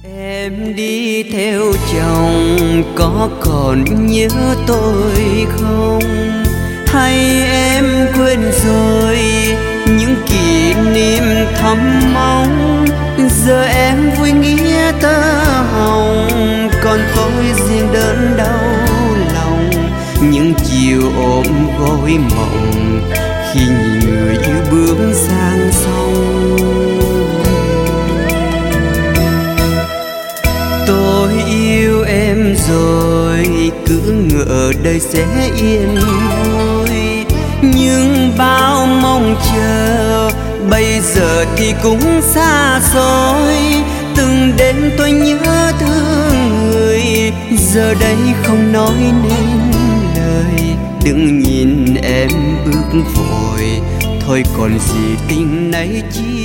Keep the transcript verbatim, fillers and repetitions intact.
Em đi theo chồng có còn nhớ tôi không? Hay em quên rồi những kỷ niệm thắm mong? Giờ em vui nghĩa tơ hồng, còn tôi riêng đơn đau lòng. Những chiều ôm gối mộng khi nhìn người yêu bước sang sông. Tôi yêu em rồi, cứ ngỡ đời sẽ yên vui, nhưng bao mong chờ bây giờ thì cũng xa xôi. Từng đêm tôi nhớ thương người, giờ đây không nói nên lời. Đừng nhìn em bước vội, thôi còn gì tình này chi